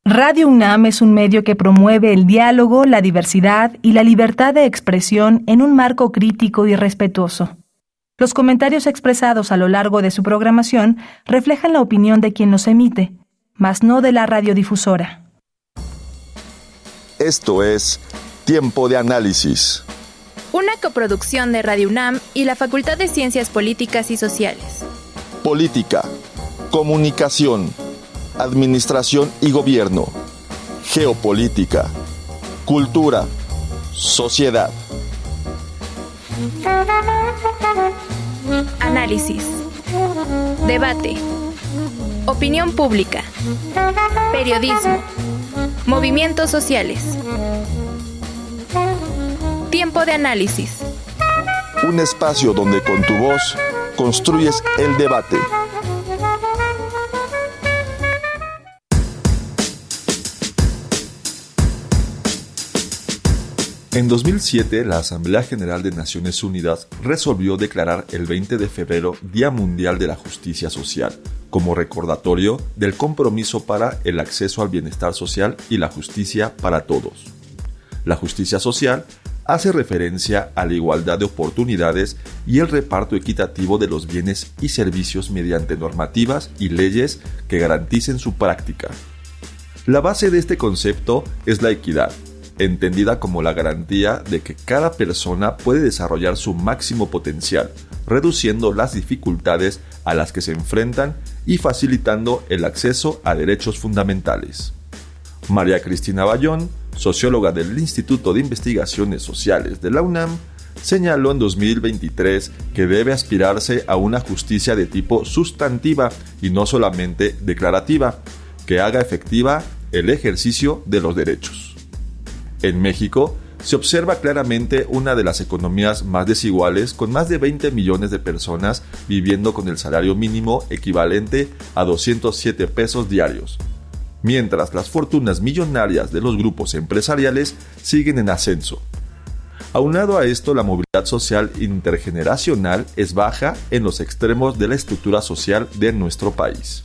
Radio UNAM es un medio que promueve el diálogo, la diversidad y la libertad de expresión en un marco crítico y respetuoso. Los comentarios expresados a lo largo de su programación reflejan la opinión de quien los emite, mas no de la radiodifusora. Esto es Tiempo de Análisis. Una coproducción de Radio UNAM y la Facultad de Ciencias Políticas y Sociales. Política, comunicación, administración y gobierno, geopolítica, cultura, sociedad. Análisis, debate, opinión pública, periodismo, movimientos sociales. Tiempo de Análisis. Un espacio donde con tu voz construyes el debate. En 2007, la Asamblea General de Naciones Unidas resolvió declarar el 20 de febrero Día Mundial de la Justicia Social, como recordatorio del compromiso para el acceso al bienestar social y la justicia para todos. La justicia social hace referencia a la igualdad de oportunidades y el reparto equitativo de los bienes y servicios mediante normativas y leyes que garanticen su práctica. La base de este concepto es la equidad, entendida como la garantía de que cada persona puede desarrollar su máximo potencial, reduciendo las dificultades a las que se enfrentan y facilitando el acceso a derechos fundamentales. María Cristina Bayón, socióloga del Instituto de Investigaciones Sociales de la UNAM, señaló en 2023 que debe aspirarse a una justicia de tipo sustantiva y no solamente declarativa, que haga efectiva el ejercicio de los derechos. En México, se observa claramente una de las economías más desiguales, con más de 20 millones de personas viviendo con el salario mínimo equivalente a 207 pesos diarios, mientras las fortunas millonarias de los grupos empresariales siguen en ascenso. Aunado a esto, la movilidad social intergeneracional es baja en los extremos de la estructura social de nuestro país.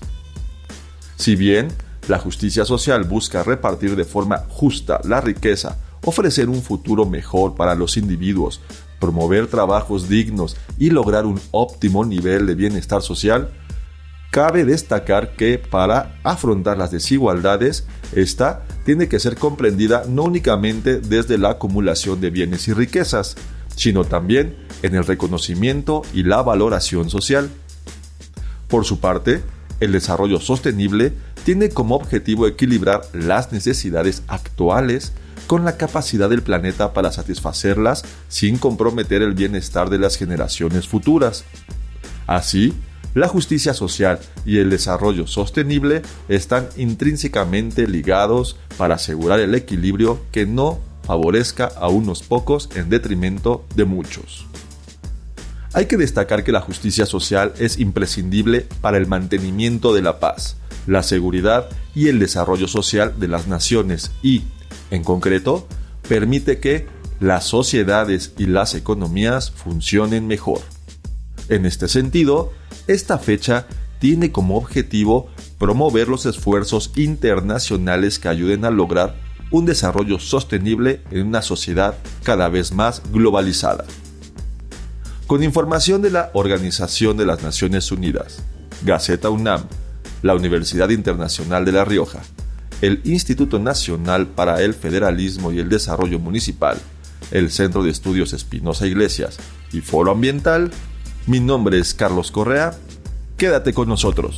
Si bien la justicia social busca repartir de forma justa la riqueza, ofrecer un futuro mejor para los individuos, promover trabajos dignos y lograr un óptimo nivel de bienestar social, cabe destacar que para afrontar las desigualdades, esta tiene que ser comprendida no únicamente desde la acumulación de bienes y riquezas, sino también en el reconocimiento y la valoración social. Por su parte, el desarrollo sostenible tiene como objetivo equilibrar las necesidades actuales con la capacidad del planeta para satisfacerlas sin comprometer el bienestar de las generaciones futuras. Así, la justicia social y el desarrollo sostenible están intrínsecamente ligados para asegurar el equilibrio que no favorezca a unos pocos en detrimento de muchos. Hay que destacar que la justicia social es imprescindible para el mantenimiento de la paz, la seguridad y el desarrollo social de las naciones y, en concreto, permite que las sociedades y las economías funcionen mejor. En este sentido, esta fecha tiene como objetivo promover los esfuerzos internacionales que ayuden a lograr un desarrollo sostenible en una sociedad cada vez más globalizada. Con información de la Organización de las Naciones Unidas, Gaceta UNAM, la Universidad Internacional de La Rioja, el Instituto Nacional para el Federalismo y el Desarrollo Municipal, el Centro de Estudios Espinosa Iglesias y Foro Ambiental, mi nombre es Carlos Correa. Quédate con nosotros.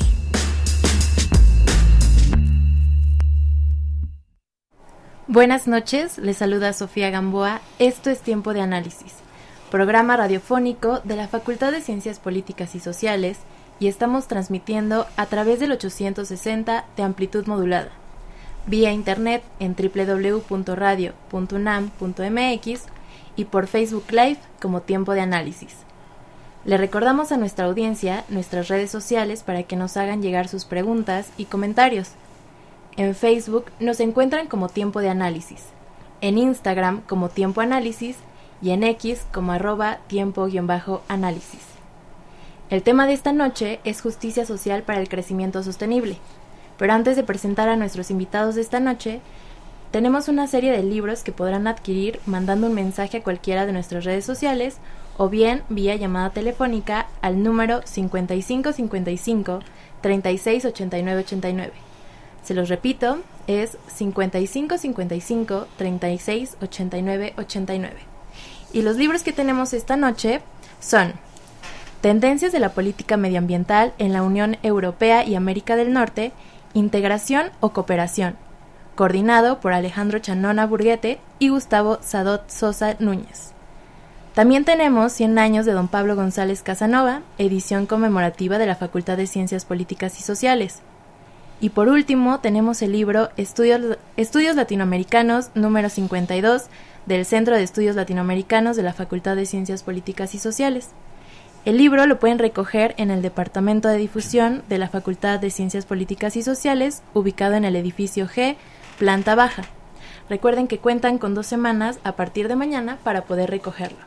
Buenas noches, les saluda Sofía Gamboa. Esto es Tiempo de Análisis, programa radiofónico de la Facultad de Ciencias Políticas y Sociales, y estamos transmitiendo a través del 860 de amplitud modulada, vía internet en www.radio.unam.mx y por Facebook Live como Tiempo de Análisis. Le recordamos a nuestra audiencia nuestras redes sociales para que nos hagan llegar sus preguntas y comentarios. En Facebook nos encuentran como Tiempo de Análisis, en Instagram como Tiempo Análisis y en X como @tiempo_análisis. El tema de esta noche es justicia social para el crecimiento sostenible. Pero antes de presentar a nuestros invitados de esta noche, tenemos una serie de libros que podrán adquirir mandando un mensaje a cualquiera de nuestras redes sociales o bien vía llamada telefónica al número 5555 36 89 89. Se los repito, es 5555 36 89 89. Y los libros que tenemos esta noche son Tendencias de la política medioambiental en la Unión Europea y América del Norte, Integración o Cooperación, coordinado por Alejandro Chanona Burguete y Gustavo Sadot Sosa Núñez. También tenemos 100 años de don Pablo González Casanova, edición conmemorativa de la Facultad de Ciencias Políticas y Sociales. Y por último tenemos el libro Estudios Latinoamericanos número 52 del Centro de Estudios Latinoamericanos de la Facultad de Ciencias Políticas y Sociales. El libro lo pueden recoger en el Departamento de Difusión de la Facultad de Ciencias Políticas y Sociales, ubicado en el edificio G, planta baja. Recuerden que cuentan con 2 semanas a partir de mañana para poder recogerlo.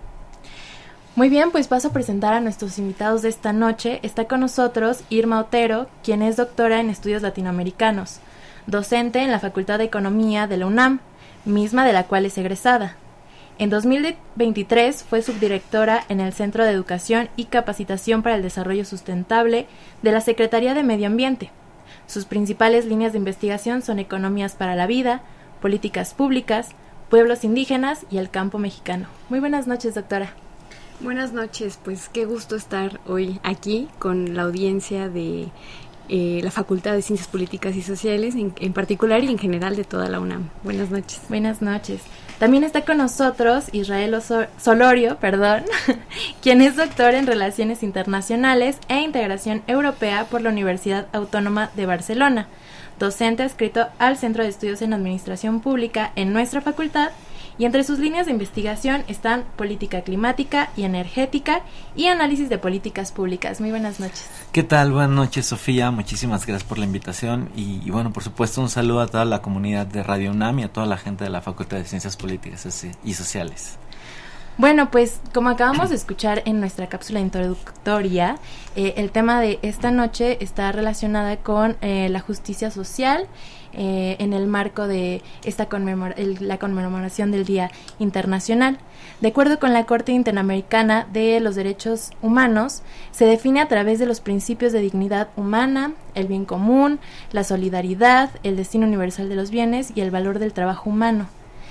Muy bien, pues paso a presentar a nuestros invitados de esta noche. Está con nosotros Irma Otero, quien es doctora en Estudios Latinoamericanos, docente en la Facultad de Economía de la UNAM, misma de la cual es egresada. En 2023 fue subdirectora en el Centro de Educación y Capacitación para el Desarrollo Sustentable de la Secretaría de Medio Ambiente. Sus principales líneas de investigación son economías para la vida, políticas públicas, pueblos indígenas y el campo mexicano. Muy buenas noches, doctora. Buenas noches, pues qué gusto estar hoy aquí con la audiencia de la Facultad de Ciencias Políticas y Sociales en particular y en general de toda la UNAM. Buenas noches. Buenas noches. También está con nosotros Israel Solorio, quien es doctor en Relaciones Internacionales e Integración Europea por la Universidad Autónoma de Barcelona, docente adscrito al Centro de Estudios en Administración Pública en nuestra facultad, y entre sus líneas de investigación están política climática y energética y análisis de políticas públicas. Muy buenas noches. ¿Qué tal? Buenas noches, Sofía. Muchísimas gracias por la invitación y bueno, por supuesto, un saludo a toda la comunidad de Radio UNAM y a toda la gente de la Facultad de Ciencias Políticas y Sociales. Bueno, pues como acabamos de escuchar en nuestra cápsula introductoria, el tema de esta noche está relacionada con la justicia social en el marco de esta la conmemoración del Día Internacional. De acuerdo con la Corte Interamericana de los Derechos Humanos, se define a través de los principios de dignidad humana, el bien común, la solidaridad, el destino universal de los bienes y el valor del trabajo humano.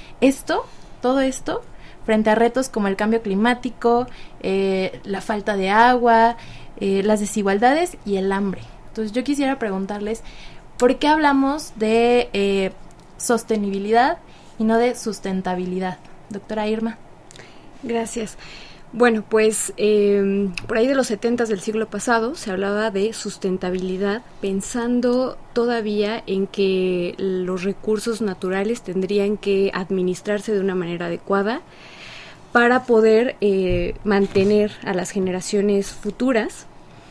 Todo esto, frente a retos como el cambio climático, la falta de agua, las desigualdades y el hambre. Entonces yo quisiera preguntarles, ¿por qué hablamos de sostenibilidad y no de sustentabilidad? Doctora Irma. Gracias. Bueno, pues por ahí de los 70s del siglo pasado se hablaba de sustentabilidad, pensando todavía en que los recursos naturales tendrían que administrarse de una manera adecuada para poder mantener a las generaciones futuras.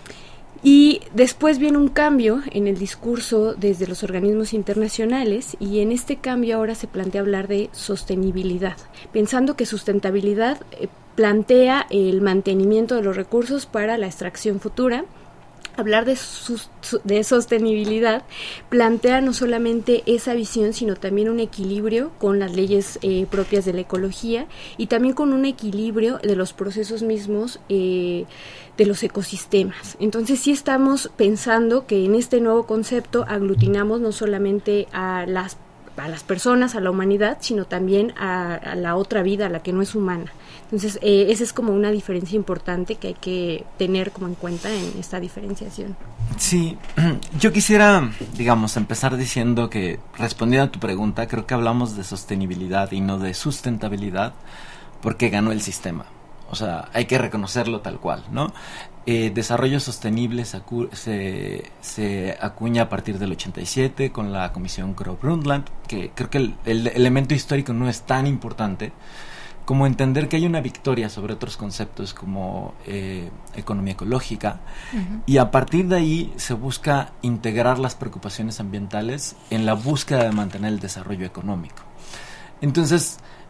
Y después viene un cambio en el discurso desde los organismos internacionales y en este cambio ahora se plantea hablar de sostenibilidad, pensando que sustentabilidad plantea el mantenimiento de los recursos para la extracción futura. Hablar de sostenibilidad plantea no solamente esa visión, sino también un equilibrio con las leyes propias de la ecología y también con un equilibrio de los procesos mismos de los ecosistemas. Entonces sí estamos pensando que en este nuevo concepto aglutinamos no solamente a las personas, a la humanidad, sino también a la otra vida, a la que no es humana. Entonces, esa es como una diferencia importante que hay que tener como en cuenta en esta diferenciación. Sí, yo quisiera, empezar diciendo que, respondiendo a tu pregunta, creo que hablamos de sostenibilidad y no de sustentabilidad, porque ganó el sistema. O sea, hay que reconocerlo tal cual, ¿no? Desarrollo sostenible se acuña a partir del 87 con la Comisión Crowe-Brundtland, que creo que el elemento histórico no es tan importante como entender que hay una victoria sobre otros conceptos como economía ecológica, y a partir de ahí se busca integrar las preocupaciones ambientales en la búsqueda de mantener el desarrollo económico. Entonces,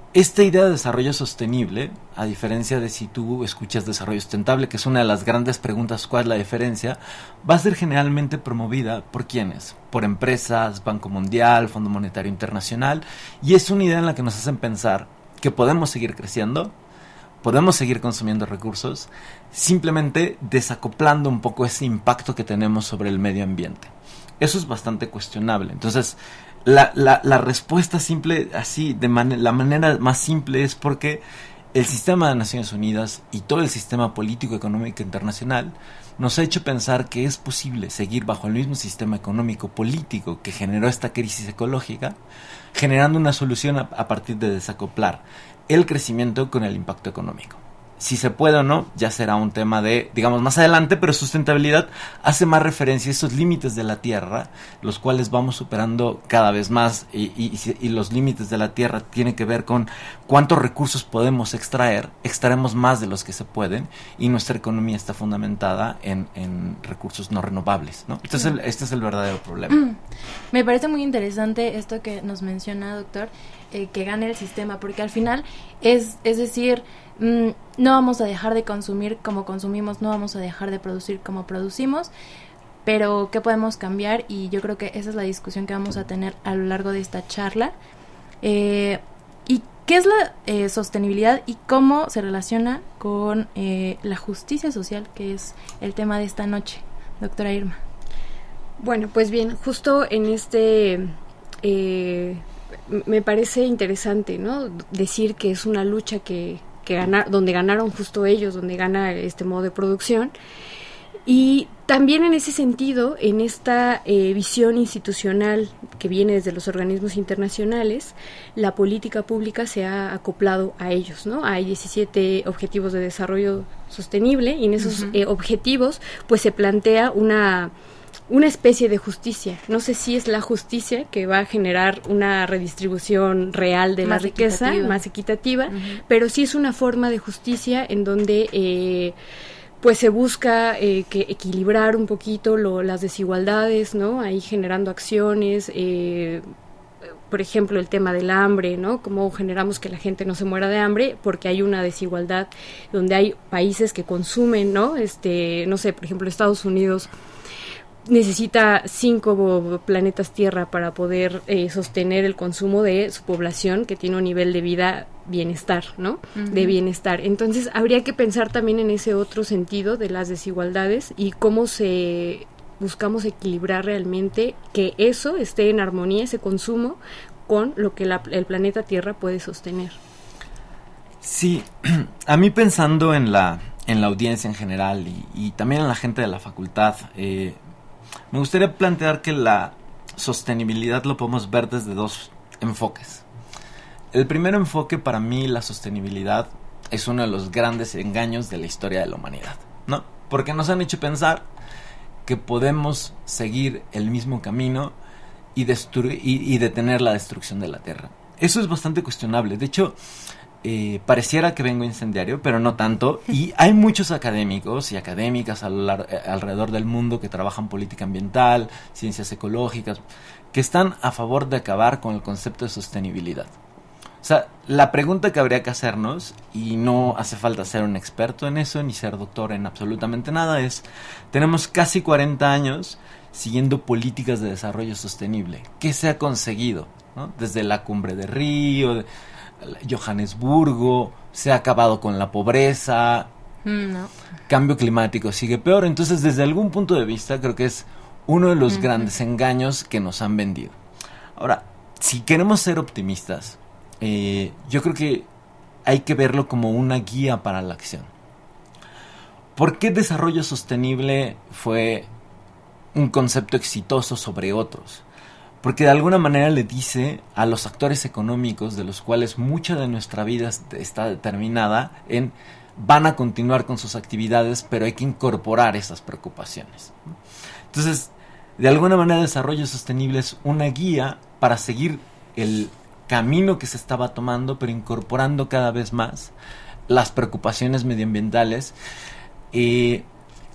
esta idea de desarrollo sostenible, a diferencia de si tú escuchas desarrollo sustentable, que es una de las grandes preguntas, ¿cuál es la diferencia?, va a ser generalmente promovida por ¿quiénes? Por empresas, Banco Mundial, Fondo Monetario Internacional, y es una idea en la que nos hacen pensar que podemos seguir creciendo, podemos seguir consumiendo recursos, simplemente desacoplando un poco ese impacto que tenemos sobre el medio ambiente. Eso es bastante cuestionable. Entonces, la respuesta simple, así, la manera más simple, es porque el sistema de Naciones Unidas y todo el sistema político económico internacional nos ha hecho pensar que es posible seguir bajo el mismo sistema económico político que generó esta crisis ecológica, generando una solución a partir de desacoplar el crecimiento con el impacto económico. Si se puede o no, ya será un tema de, digamos, más adelante, pero sustentabilidad hace más referencia a esos límites de la Tierra, los cuales vamos superando cada vez más, y los límites de la Tierra tienen que ver con cuántos recursos podemos extraer. Extraemos más de los que se pueden, y nuestra economía está fundamentada en recursos no renovables, ¿no? Este es el verdadero problema. Me parece muy interesante esto que nos menciona, doctor, que gane el sistema, porque al final es decir, no vamos a dejar de consumir como consumimos, no vamos a dejar de producir como producimos, pero ¿qué podemos cambiar? Y yo creo que esa es la discusión que vamos a tener a lo largo de esta charla. ¿Y qué es la sostenibilidad y cómo se relaciona con la justicia social, que es el tema de esta noche, doctora Irma? Bueno, pues bien, justo en me parece interesante, ¿no?, decir que es una lucha donde ganaron justo ellos, donde gana este modo de producción. Y también en ese sentido, en esta visión institucional que viene desde los organismos internacionales, la política pública se ha acoplado a ellos, ¿no? Hay 17 objetivos de desarrollo sostenible, y en esos objetivos pues se plantea una especie de justicia. No sé si es la justicia que va a generar una redistribución real de la riqueza, más equitativa, pero sí es una forma de justicia en donde pues se busca que equilibrar un poquito las desigualdades, ¿no? Ahí generando acciones, por ejemplo, el tema del hambre, ¿no? Cómo generamos que la gente no se muera de hambre, porque hay una desigualdad donde hay países que consumen, ¿no? No sé, por ejemplo, Estados Unidos necesita 5 planetas Tierra para poder sostener el consumo de su población, que tiene un nivel de vida bienestar, ¿no? De bienestar. Entonces, habría que pensar también en ese otro sentido de las desigualdades y cómo buscamos equilibrar realmente que eso esté en armonía, ese consumo, con lo que el planeta Tierra puede sostener. Sí, a mí, pensando en la audiencia en general y también en la gente de la facultad, me gustaría plantear que la sostenibilidad lo podemos ver desde 2 enfoques. El primer enfoque, para mí, la sostenibilidad es uno de los grandes engaños de la historia de la humanidad, ¿no? Porque nos han hecho pensar que podemos seguir el mismo camino y detener la destrucción de la Tierra. Eso es bastante cuestionable. De hecho, pareciera que vengo incendiario, pero no tanto, y hay muchos académicos y académicas alrededor del mundo que trabajan política ambiental, ciencias ecológicas, que están a favor de acabar con el concepto de sostenibilidad. O sea, la pregunta que habría que hacernos, y no hace falta ser un experto en eso, ni ser doctor en absolutamente nada, es: tenemos casi 40 años siguiendo políticas de desarrollo sostenible. ¿Qué se ha conseguido, ¿no? Desde la Cumbre de Río, Johannesburgo, se ha acabado con la pobreza, cambio climático sigue peor. Entonces, desde algún punto de vista, creo que es uno de los grandes engaños que nos han vendido. Ahora, si queremos ser optimistas, yo creo que hay que verlo como una guía para la acción. ¿Por qué desarrollo sostenible fue un concepto exitoso sobre otros? Porque de alguna manera le dice a los actores económicos, de los cuales mucha de nuestra vida está determinada en: van a continuar con sus actividades, pero hay que incorporar esas preocupaciones. Entonces, de alguna manera, desarrollo sostenible es una guía para seguir el camino que se estaba tomando, pero incorporando cada vez más las preocupaciones medioambientales.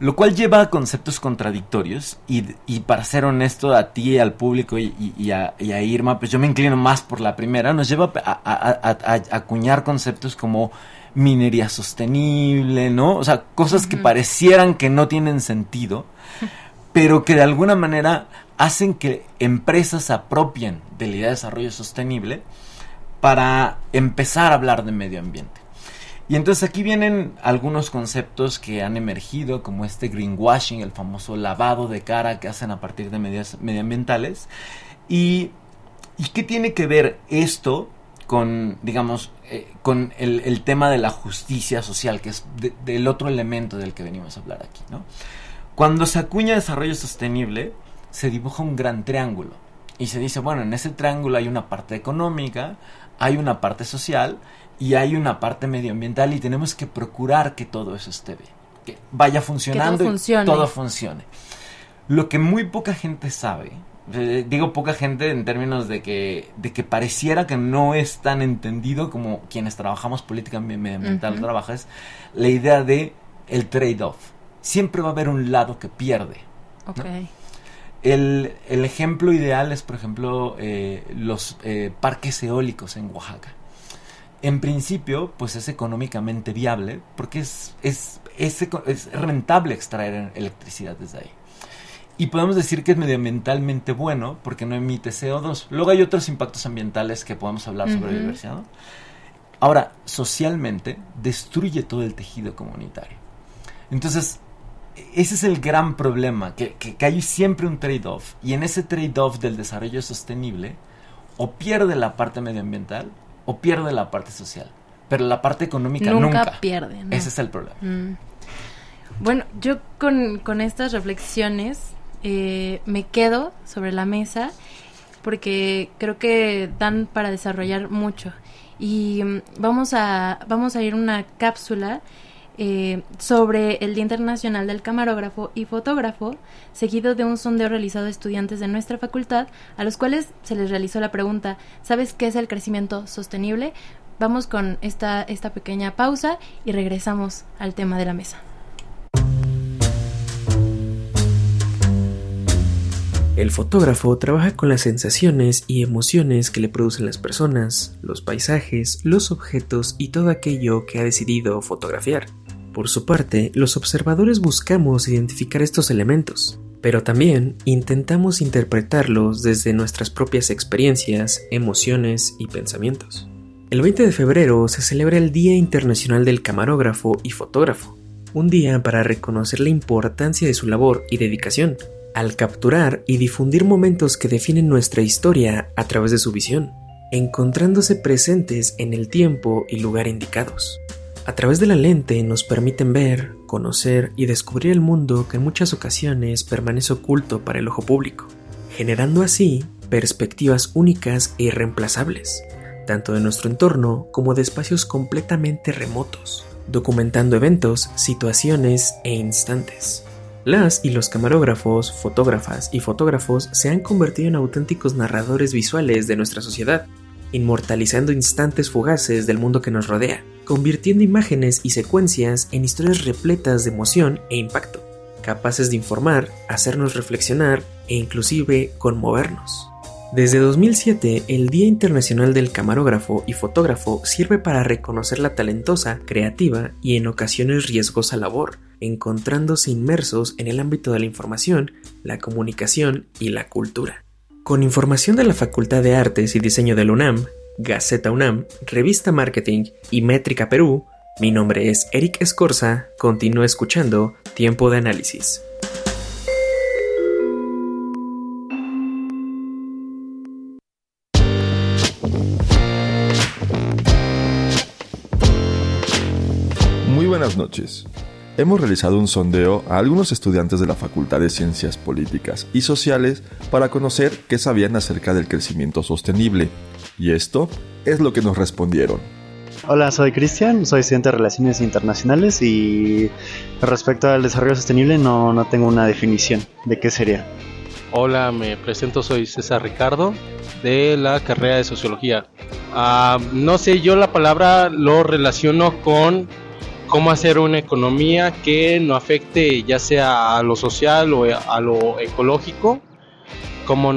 Lo cual lleva a conceptos contradictorios y para ser honesto a ti, al público y a Irma, pues yo me inclino más por la primera. Nos lleva a acuñar conceptos como minería sostenible, ¿no? O sea, cosas que parecieran que no tienen sentido, pero que de alguna manera hacen que empresas se apropien de la idea de desarrollo sostenible para empezar a hablar de medio ambiente. Y entonces aquí vienen algunos conceptos que han emergido, como este greenwashing, el famoso lavado de cara que hacen a partir de medidas medioambientales. ¿Y qué tiene que ver esto con, digamos, con el tema de la justicia social, que es del otro elemento del que venimos a hablar aquí, ¿no? Cuando se acuña desarrollo sostenible, se dibuja un gran triángulo. Y se dice, bueno, en ese triángulo hay una parte económica, hay una parte social y hay una parte medioambiental, y tenemos que procurar que todo eso esté bien, que vaya funcionando y todo funcione. Lo que muy poca gente sabe, digo poca gente en términos de que pareciera que no es tan entendido como quienes trabajamos política medioambiental trabaja, es la idea de el trade-off. Siempre va a haber un lado que pierde, ¿no? Okay. El ejemplo ideal es, por ejemplo, los parques eólicos en Oaxaca. En principio, pues es económicamente viable porque es rentable extraer electricidad desde ahí. Y podemos decir que es medioambientalmente bueno porque no emite CO2. Luego hay otros impactos ambientales que podemos hablar sobre biodiversidad, ¿no? Ahora, socialmente, destruye todo el tejido comunitario. Entonces, ese es el gran problema, que hay siempre un trade-off. Y en ese trade-off del desarrollo sostenible, o pierde la parte medioambiental o pierde la parte social, pero la parte económica nunca pierde, ¿no? Ese es el problema. Bueno, yo con estas reflexiones me quedo sobre la mesa porque creo que dan para desarrollar mucho, y vamos a ir a una cápsula sobre el Día Internacional del Camarógrafo y Fotógrafo, seguido de un sondeo realizado a estudiantes de nuestra facultad, a los cuales se les realizó la pregunta: ¿sabes qué es el crecimiento sostenible? Vamos con esta pequeña pausa y regresamos al tema de la mesa. El fotógrafo trabaja con las sensaciones y emociones que le producen las personas, los paisajes, los objetos y todo aquello que ha decidido fotografiar. Por su parte, los observadores buscamos identificar estos elementos, pero también intentamos interpretarlos desde nuestras propias experiencias, emociones y pensamientos. El 20 de febrero se celebra el Día Internacional del Camarógrafo y Fotógrafo, un día para reconocer la importancia de su labor y dedicación al capturar y difundir momentos que definen nuestra historia a través de su visión, encontrándose presentes en el tiempo y lugar indicados. A través de la lente nos permiten ver, conocer y descubrir el mundo que en muchas ocasiones permanece oculto para el ojo público, generando así perspectivas únicas e irreemplazables, tanto de nuestro entorno como de espacios completamente remotos, documentando eventos, situaciones e instantes. Las y los camarógrafos, fotógrafas y fotógrafos se han convertido en auténticos narradores visuales de nuestra sociedad, inmortalizando instantes fugaces del mundo que nos rodea, convirtiendo imágenes y secuencias en historias repletas de emoción e impacto, capaces de informar, hacernos reflexionar e inclusive conmovernos. Desde 2007, el Día Internacional del Camarógrafo y Fotógrafo sirve para reconocer la talentosa, creativa y en ocasiones riesgosa labor, encontrándose inmersos en el ámbito de la información, la comunicación y la cultura. Con información de la Facultad de Artes y Diseño de la UNAM, Gaceta UNAM, Revista Marketing y Métrica Perú, mi nombre es Eric Escorza, continúa escuchando Tiempo de Análisis. Muy buenas noches. Hemos realizado un sondeo a algunos estudiantes de la Facultad de Ciencias Políticas y Sociales para conocer qué sabían acerca del crecimiento sostenible. Y esto es lo que nos respondieron. Hola, soy Cristian, soy estudiante de Relaciones Internacionales y respecto al desarrollo sostenible no tengo una definición de qué sería. Hola, me presento, soy César Ricardo de la carrera de Sociología. No sé, yo la palabra lo relaciono con cómo hacer una economía que no afecte ya sea a lo social o a lo ecológico, cómo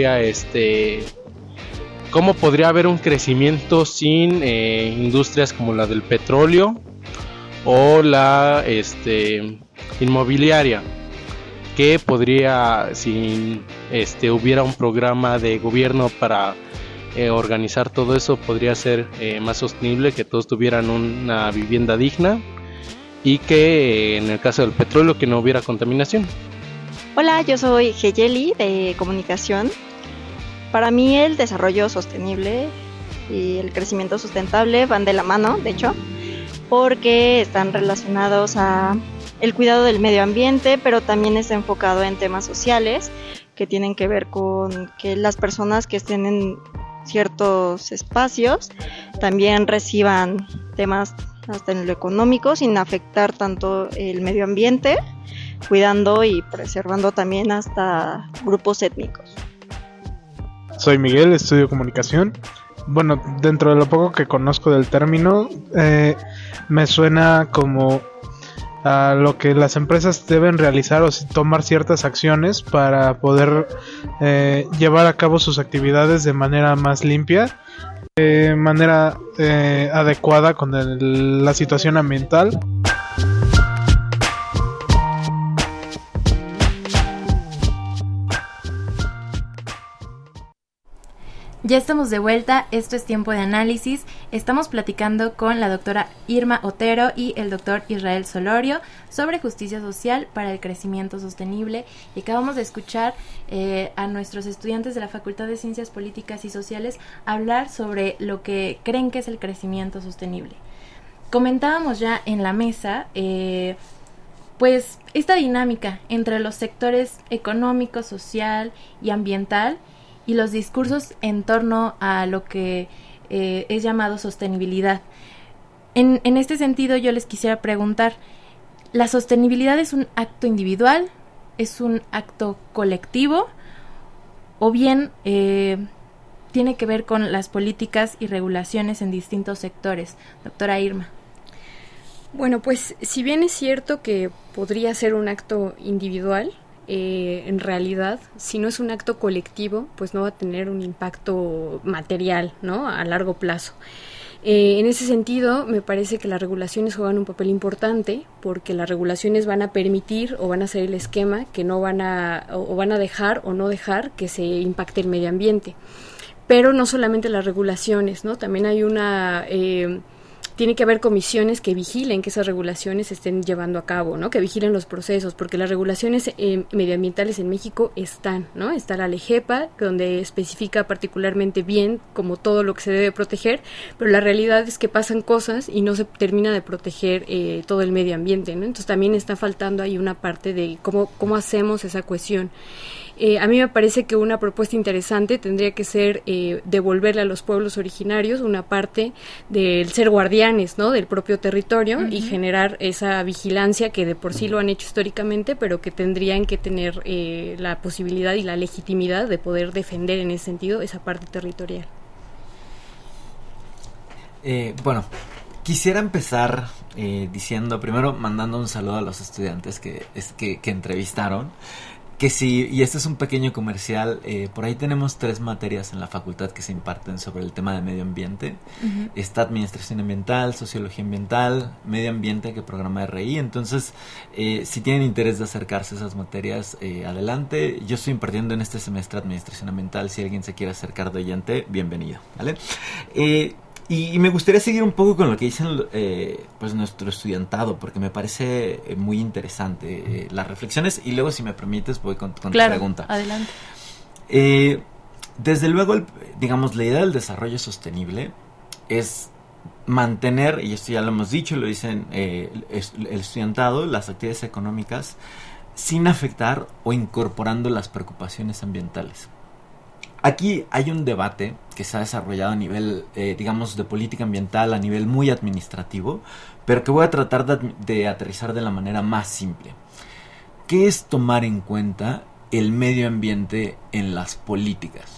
podría haber un crecimiento sin industrias como la del petróleo o la inmobiliaria, que podría, si hubiera un programa de gobierno para organizar todo eso, podría ser más sostenible, que todos tuvieran una vivienda digna y que en el caso del petróleo que no hubiera contaminación. Hola, yo soy Geyeli de Comunicación. Para mí el desarrollo sostenible y el crecimiento sustentable van de la mano, de hecho, porque están relacionados a el cuidado del medio ambiente, pero también está enfocado en temas sociales que tienen que ver con que las personas que estén en ciertos espacios también reciban temas hasta en lo económico sin afectar tanto el medio ambiente, cuidando y preservando también hasta grupos étnicos. Soy Miguel, estudio comunicación. Bueno, dentro de lo poco que conozco del término, me suena como a lo que las empresas deben realizar o tomar ciertas acciones para poder llevar a cabo sus actividades de manera más limpia, de manera adecuada con la situación ambiental. Ya estamos de vuelta, esto es Tiempo de Análisis. Estamos platicando con la doctora Irma Otero y el doctor Israel Solorio sobre justicia social para el crecimiento sostenible. Y acabamos de escuchar a nuestros estudiantes de la Facultad de Ciencias Políticas y Sociales hablar sobre lo que creen que es el crecimiento sostenible. Comentábamos ya en la mesa pues esta dinámica entre los sectores económico, social y ambiental, y los discursos en torno a lo que es llamado sostenibilidad. En este sentido, yo les quisiera preguntar, ¿la sostenibilidad es un acto individual? ¿Es un acto colectivo? ¿O bien tiene que ver con las políticas y regulaciones en distintos sectores? Doctora Irma. Bueno, pues si bien es cierto que podría ser un acto individual, en realidad, si no es un acto colectivo, pues no va a tener un impacto material, ¿no?, a largo plazo. En ese sentido, me parece que las regulaciones juegan un papel importante, porque las regulaciones van a permitir o van a hacer el esquema que no van a dejar o no dejar que se impacte el medio ambiente. Pero no solamente las regulaciones, ¿no? También hay tiene que haber comisiones que vigilen que esas regulaciones se estén llevando a cabo, ¿no? Que vigilen los procesos, porque las regulaciones medioambientales en México están, ¿no? Está la LEGEPA, donde especifica particularmente bien como todo lo que se debe proteger, pero la realidad es que pasan cosas y no se termina de proteger todo el medio ambiente, ¿no? Entonces también está faltando ahí una parte de cómo hacemos esa cohesión. A mí me parece que una propuesta interesante tendría que ser devolverle a los pueblos originarios una parte del ser guardianes, ¿no?, del propio territorio, uh-huh, y generar esa vigilancia que de por sí lo han hecho históricamente, pero que tendrían que tener la posibilidad y la legitimidad de poder defender en ese sentido esa parte territorial. Bueno, quisiera empezar diciendo, primero mandando un saludo a los estudiantes que entrevistaron. Que sí, y este es un pequeño comercial, por ahí tenemos 3 materias en la facultad que se imparten sobre el tema de medio ambiente. Uh-huh. Está Administración Ambiental, Sociología Ambiental, Medio Ambiente, que programa RI. Entonces, si tienen interés de acercarse a esas materias, adelante. Yo estoy impartiendo en este semestre Administración Ambiental. Si alguien se quiere acercar de oyente, bienvenido, ¿vale? Y me gustaría seguir un poco con lo que dicen pues nuestro estudiantado, porque me parece muy interesante las reflexiones, y luego, si me permites, voy con tu pregunta. Adelante. Desde luego, digamos, la idea del desarrollo sostenible es mantener, y esto ya lo hemos dicho, lo dicen el estudiantado, las actividades económicas sin afectar o incorporando las preocupaciones ambientales. Aquí hay un debate que se ha desarrollado a nivel, digamos, de política ambiental, a nivel muy administrativo, pero que voy a tratar de aterrizar de la manera más simple. ¿Qué es tomar en cuenta el medio ambiente en las políticas?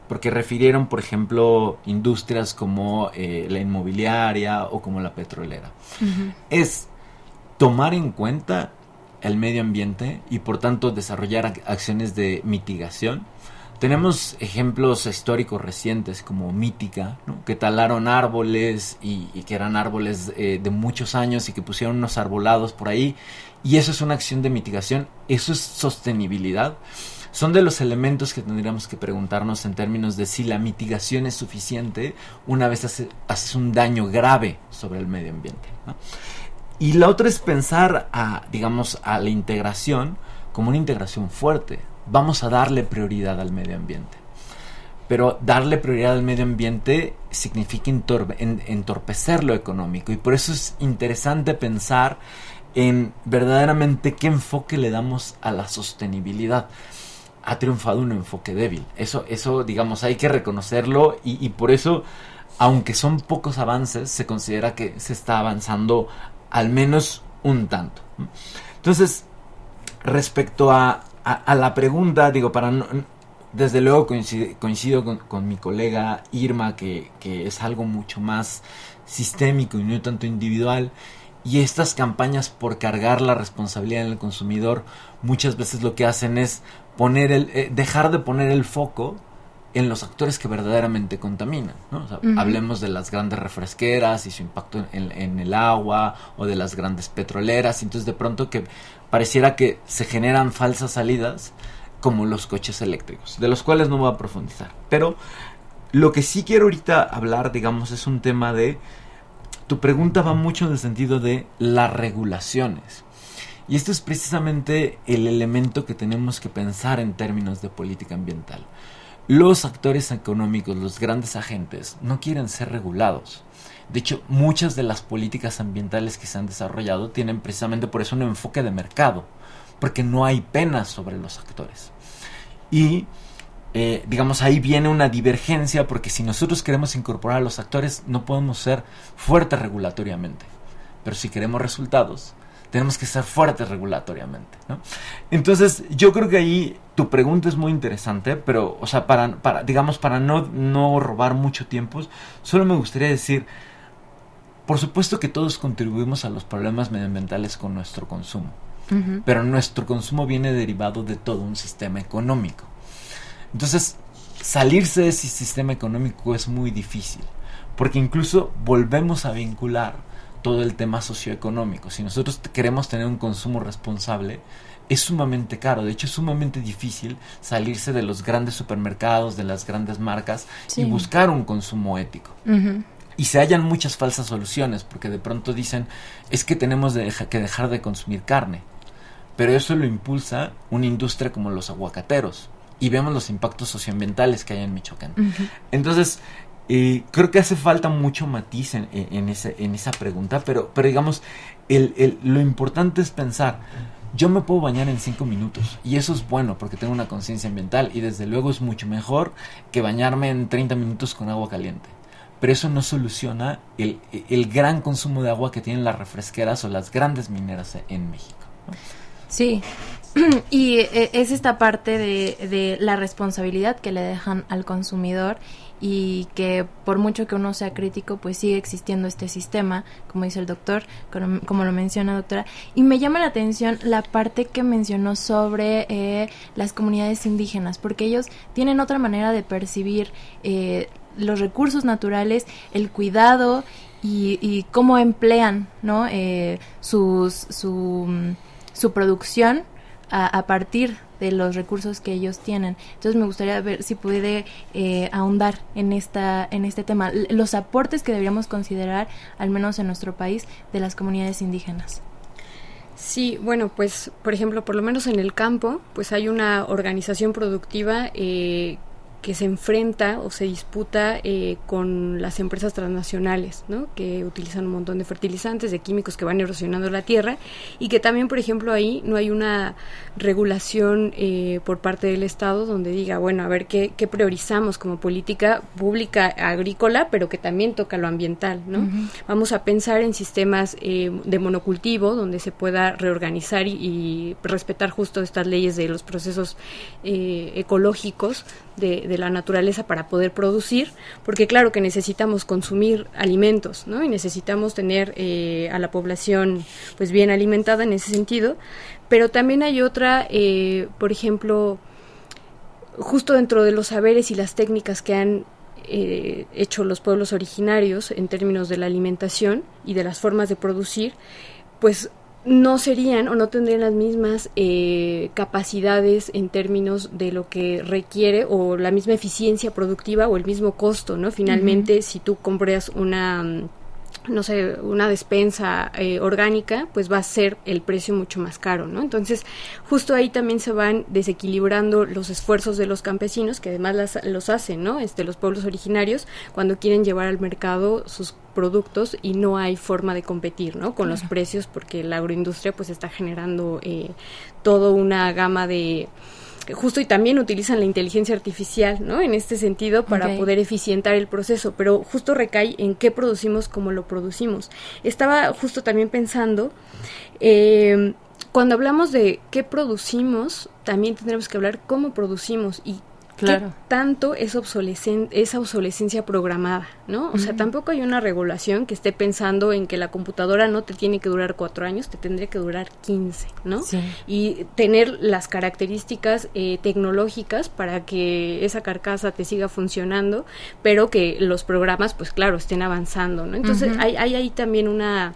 porque refirieron, por ejemplo, industrias como la inmobiliaria o como la petrolera. Uh-huh. Es tomar en cuenta el medio ambiente y por tanto desarrollar acciones de mitigación. Tenemos ejemplos históricos recientes como Mítica, ¿no? Que talaron árboles y que eran árboles de muchos años y que pusieron unos arbolados por ahí, y eso es una acción de mitigación, eso es sostenibilidad. Son de los elementos que tendríamos que preguntarnos en términos de si la mitigación es suficiente una vez haces un daño grave sobre el medio ambiente, ¿no? Y la otra es pensar a la integración como una integración fuerte. Vamos a darle prioridad al medio ambiente. Pero darle prioridad al medio ambiente significa entorpecer lo económico. Y por eso es interesante pensar en verdaderamente qué enfoque le damos a la sostenibilidad. Ha triunfado un enfoque débil. Eso hay que reconocerlo y por eso, aunque son pocos avances, se considera que se está avanzando al menos un tanto. Entonces, respecto a la pregunta, desde luego coincido con mi colega Irma que es algo mucho más sistémico y no tanto individual, y estas campañas por cargar la responsabilidad en el consumidor muchas veces lo que hacen es dejar de poner el foco en los actores que verdaderamente contaminan, ¿no? O sea, uh-huh. Hablemos de las grandes refresqueras y su impacto en el agua, o de las grandes petroleras, y entonces de pronto que pareciera que se generan falsas salidas como los coches eléctricos, de los cuales no voy a profundizar. Pero lo que sí quiero ahorita hablar, es un tema de... Tu pregunta va mucho en el sentido de las regulaciones. Y esto es precisamente el elemento que tenemos que pensar en términos de política ambiental. Los actores económicos, los grandes agentes, no quieren ser regulados. De hecho, muchas de las políticas ambientales que se han desarrollado tienen precisamente por eso un enfoque de mercado, porque no hay penas sobre los actores. Y, ahí viene una divergencia, porque si nosotros queremos incorporar a los actores, no podemos ser fuertes regulatoriamente. Pero si queremos resultados, tenemos que ser fuertes regulatoriamente, ¿no? Entonces, yo creo que ahí tu pregunta es muy interesante, pero, para no robar mucho tiempo, solo me gustaría decir, por supuesto que todos contribuimos a los problemas medioambientales con nuestro consumo, uh-huh. Pero nuestro consumo viene derivado de todo un sistema económico. Entonces, salirse de ese sistema económico es muy difícil, porque incluso volvemos a vincular todo el tema socioeconómico. Si nosotros queremos tener un consumo responsable, es sumamente caro. De hecho, es sumamente difícil salirse de los grandes supermercados, de las grandes marcas, sí, y buscar un consumo ético. Uh-huh. Y se hallan muchas falsas soluciones, porque de pronto dicen, es que tenemos que dejar de consumir carne. Pero eso lo impulsa una industria como los aguacateros. Y vemos los impactos socioambientales que hay en Michoacán. Uh-huh. Entonces, creo que hace falta mucho matiz en esa pregunta, pero lo importante es pensar, yo me puedo bañar en 5 minutos, y eso es bueno porque tengo una conciencia ambiental, y desde luego es mucho mejor que bañarme en 30 minutos con agua caliente. Pero eso no soluciona el gran consumo de agua que tienen las refresqueras o las grandes mineras en México, ¿no? Sí, y es esta parte de la responsabilidad que le dejan al consumidor, y que por mucho que uno sea crítico, pues sigue existiendo este sistema, como dice el doctor, como lo menciona doctora. Y me llama la atención la parte que mencionó sobre las comunidades indígenas, porque ellos tienen otra manera de percibir los recursos naturales, el cuidado y cómo emplean, ¿no? Su producción a partir de los recursos que ellos tienen. Entonces me gustaría ver si puede ahondar en este tema, los aportes que deberíamos considerar, al menos en nuestro país, de las comunidades indígenas. Sí, bueno, pues por ejemplo, por lo menos en el campo, pues hay una organización productiva que se enfrenta o se disputa con las empresas transnacionales, ¿no? Que utilizan un montón de fertilizantes, de químicos que van erosionando la tierra, y que también, por ejemplo, ahí no hay una regulación por parte del Estado donde diga, bueno, a ver qué priorizamos como política pública agrícola, pero que también toca lo ambiental, ¿no? Uh-huh. Vamos a pensar en sistemas de monocultivo donde se pueda reorganizar y respetar justo estas leyes de los procesos ecológicos de de la naturaleza para poder producir, porque claro que necesitamos consumir alimentos, ¿no? Y necesitamos tener a la población pues bien alimentada en ese sentido, pero también hay otra, por ejemplo, justo dentro de los saberes y las técnicas que han hecho los pueblos originarios en términos de la alimentación y de las formas de producir, pues no serían o no tendrían las mismas capacidades en términos de lo que requiere o la misma eficiencia productiva o el mismo costo, ¿no? Finalmente, si tú compras una despensa orgánica, pues va a ser el precio mucho más caro, ¿no? Entonces, justo ahí también se van desequilibrando los esfuerzos de los campesinos, que además los hacen, ¿no? Los pueblos originarios, cuando quieren llevar al mercado sus productos y no hay forma de competir, ¿no? Con los precios, porque la agroindustria pues está generando toda una gama de... Justo, y también utilizan la inteligencia artificial, ¿no? En este sentido, para poder eficientar el proceso, pero justo recae en qué producimos, cómo lo producimos. Estaba justo también pensando, cuando hablamos de qué producimos, también tendremos que hablar cómo producimos y qué tanto es esa obsolescencia programada, ¿no? O sea, tampoco hay una regulación que esté pensando en que la computadora no te tiene que durar 4 años, te tendría que durar 15, ¿no? Sí. Y tener las características tecnológicas para que esa carcasa te siga funcionando, pero que los programas, pues claro, estén avanzando, ¿no? Entonces, hay ahí también una...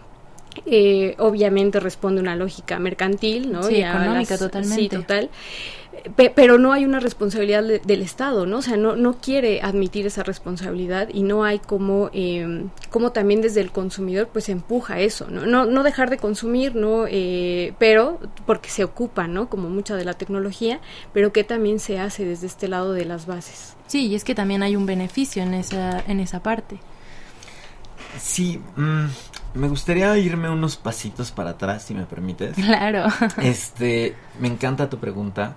obviamente responde una lógica mercantil, ¿no? Sí, económica, totalmente. Sí, total. Pero no hay una responsabilidad del Estado, ¿no? O sea, no quiere admitir esa responsabilidad y no hay como también desde el consumidor pues empuja eso, ¿no? No dejar de consumir, ¿no? Pero porque se ocupa, ¿no? Como mucha de la tecnología, pero que también se hace desde este lado de las bases. Sí, y es que también hay un beneficio en esa parte. Sí, me gustaría irme unos pasitos para atrás, si me permites. Claro. Me encanta tu pregunta.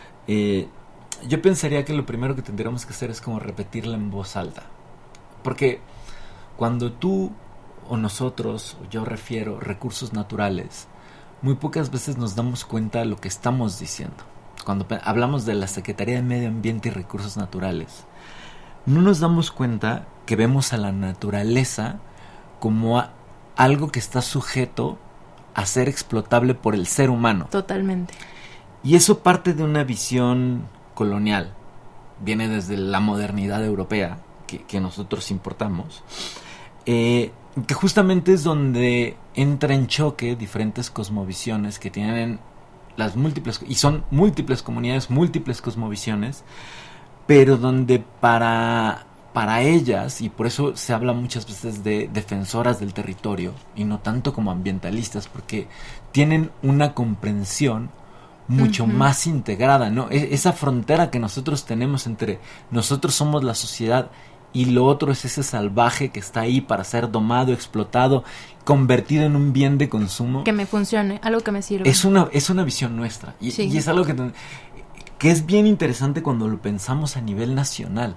Yo pensaría que lo primero que tendríamos que hacer es como repetirla en voz alta. Porque cuando tú o nosotros, o yo refiero recursos naturales, muy pocas veces nos damos cuenta de lo que estamos diciendo. Cuando hablamos de la Secretaría de Medio Ambiente y Recursos Naturales, no nos damos cuenta que vemos a la naturaleza como algo que está sujeto a ser explotable por el ser humano. Totalmente. Y eso parte de una visión colonial. Viene desde la modernidad europea que nosotros importamos. Que justamente es donde entra en choque diferentes cosmovisiones que tienen las múltiples... Y son múltiples comunidades, múltiples cosmovisiones, pero donde para ellas, y por eso se habla muchas veces de defensoras del territorio y no tanto como ambientalistas, porque tienen una comprensión mucho más integrada, ¿no? Esa frontera que nosotros tenemos entre nosotros somos la sociedad y lo otro es ese salvaje que está ahí para ser domado, explotado, convertido en un bien de consumo. Que me funcione, algo que me sirva. Es una visión nuestra y es algo que es bien interesante cuando lo pensamos a nivel nacional.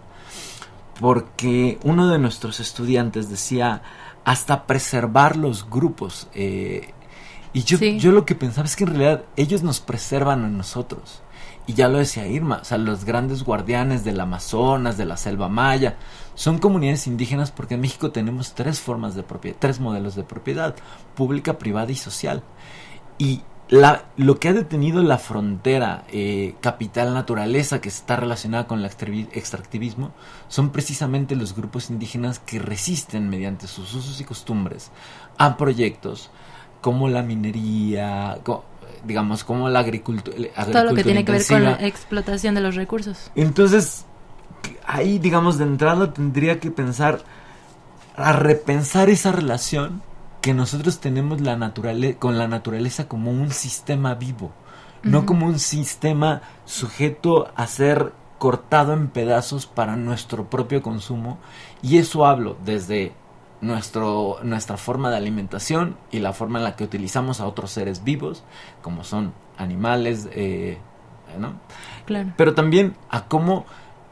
Porque uno de nuestros estudiantes decía hasta preservar los grupos. Y yo lo que pensaba es que en realidad ellos nos preservan a nosotros. Y ya lo decía Irma, o sea, los grandes guardianes del Amazonas, de la selva maya, son comunidades indígenas porque en México tenemos 3 formas de propiedad, 3 modelos de propiedad, pública, privada y social. Y lo que ha detenido la frontera capital-naturaleza que está relacionada con el extractivismo son precisamente los grupos indígenas que resisten mediante sus usos y costumbres a proyectos como la minería, digamos, como la agricultura. Todo lo que tiene que ver con la explotación de los recursos. Entonces, ahí, digamos, de entrada tendría que pensar a repensar esa relación que nosotros tenemos con la naturaleza como un sistema vivo, no como un sistema sujeto a ser cortado en pedazos para nuestro propio consumo. Y eso hablo desde nuestra forma de alimentación y la forma en la que utilizamos a otros seres vivos, como son animales, ¿no? Claro. Pero también a cómo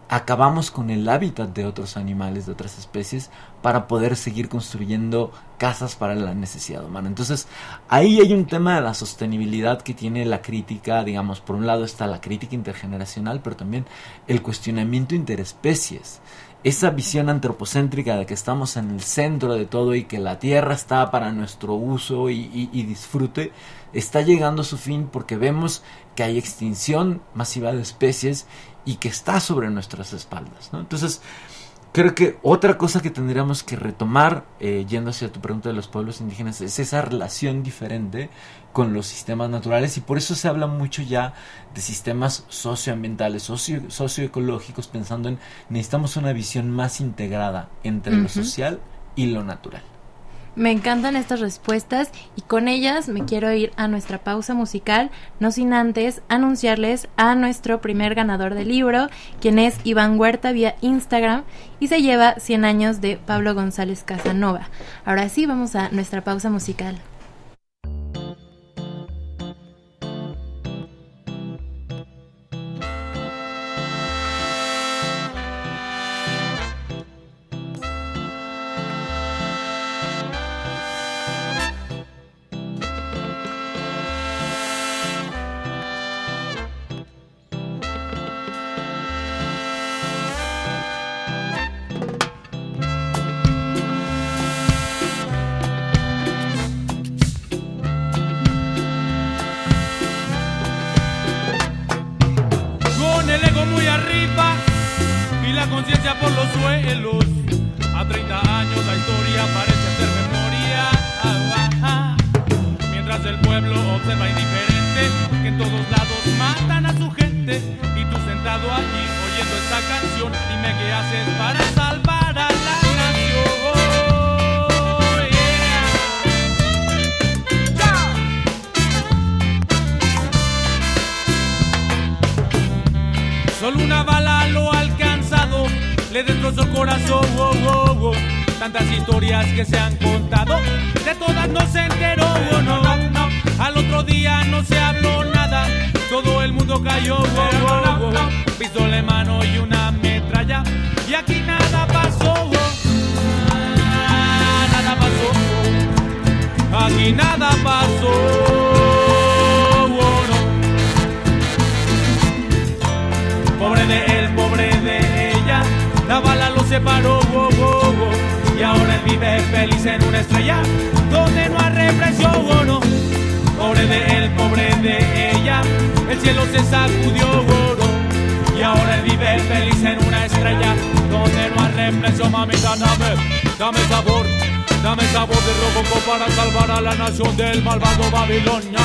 acabamos con el hábitat de otros animales, de otras especies, para poder seguir construyendo casas para la necesidad humana. Entonces, ahí hay un tema de la sostenibilidad que tiene la crítica, digamos, por un lado está la crítica intergeneracional, pero también el cuestionamiento interespecies. Esa visión antropocéntrica de que estamos en el centro de todo y que la tierra está para nuestro uso y disfrute, está llegando a su fin porque vemos que hay extinción masiva de especies y que está sobre nuestras espaldas, ¿no? Entonces, creo que otra cosa que tendríamos que retomar, yendo hacia tu pregunta de los pueblos indígenas, es esa relación diferente con los sistemas naturales, y por eso se habla mucho ya de sistemas socioambientales, socioecológicos, pensando en necesitamos una visión más integrada entre lo social y lo natural. Me encantan estas respuestas y con ellas me quiero ir a nuestra pausa musical, no sin antes anunciarles a nuestro primer ganador del libro, quien es Iván Huerta vía Instagram y se lleva 100 años de Pablo González Casanova. Ahora sí, vamos a nuestra pausa musical. Conciencia por los suelos, a 30 años la historia parece hacer memoria, mientras el pueblo observa indiferente que en todos lados matan a su gente, y tú sentado allí oyendo esta canción, dime qué haces para salvar a la nación. Solo una bala lo ha alcanzado, le destrozó el corazón, tantas historias que se han contado, de todas no se enteró, no. Al otro día no se habló nada, todo el mundo cayó, pistola en mano y una metralla, y aquí nada pasó, nada pasó, aquí nada pasó. Pobre de él, pobre de ella, la bala lo separó, y ahora él vive feliz en una estrella donde no hay represión, no. Pobre de él, pobre de ella, el cielo se sacudió, y ahora él vive feliz en una estrella donde no hay represión. Mamita, dame sabor de Robocop para salvar a la nación del malvado Babilonia.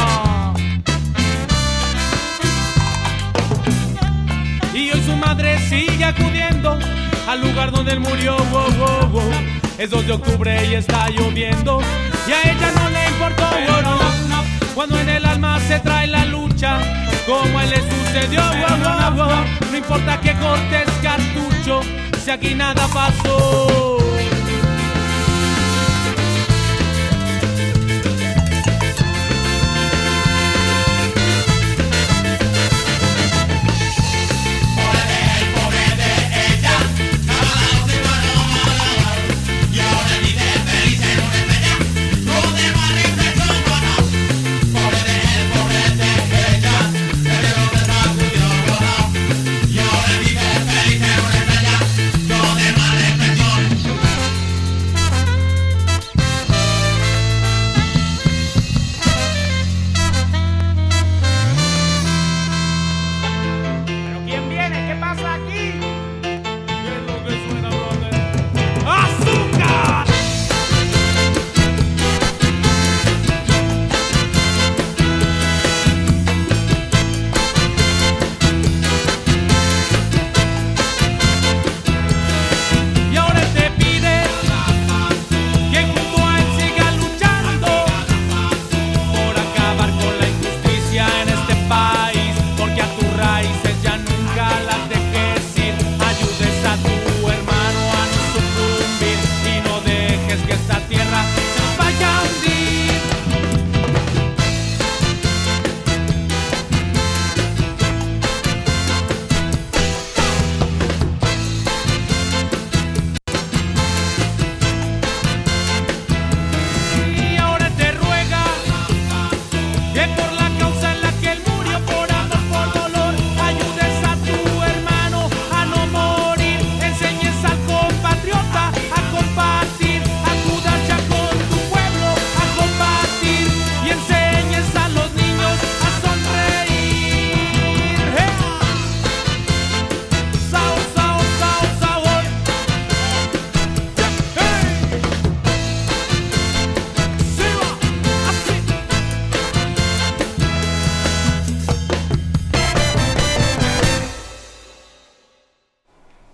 Y hoy su madre sigue acudiendo al lugar donde él murió, Es 2 de octubre y está lloviendo, y a ella no le importó, cuando en el alma se trae la lucha, como a él le sucedió, no importa que cortes cartucho, si aquí nada pasó.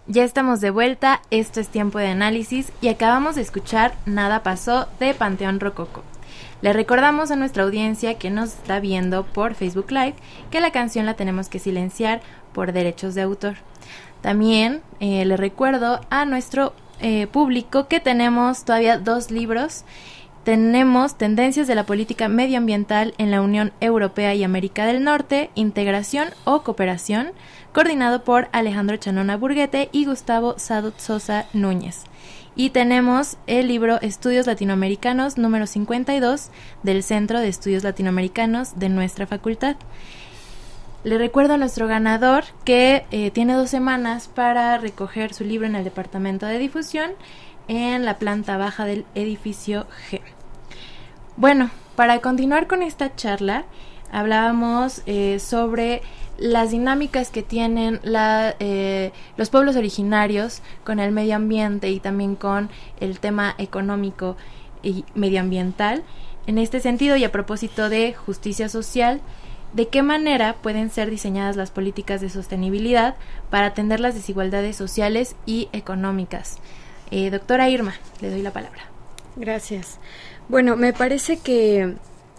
Ya estamos de vuelta, esto es Tiempo de Análisis y acabamos de escuchar Nada Pasó de Panteón Rococó. Le recordamos a nuestra audiencia que nos está viendo por Facebook Live que la canción la tenemos que silenciar por derechos de autor. También le recuerdo a nuestro público que tenemos todavía 2 libros. Tenemos Tendencias de la Política Medioambiental en la Unión Europea y América del Norte, Integración o Cooperación, coordinado por Alejandro Chanona Burguete y Gustavo Sadut Sosa Núñez. Y tenemos el libro Estudios Latinoamericanos número 52 del Centro de Estudios Latinoamericanos de nuestra facultad. Le recuerdo a nuestro ganador que tiene 2 semanas para recoger su libro en el departamento de difusión en la planta baja del edificio G. Bueno, para continuar con esta charla, hablábamos sobre las dinámicas que tienen los pueblos originarios con el medio ambiente y también con el tema económico y medioambiental. En este sentido, y a propósito de justicia social, ¿de qué manera pueden ser diseñadas las políticas de sostenibilidad para atender las desigualdades sociales y económicas? Doctora Irma, le doy la palabra. Gracias. Bueno, me parece que,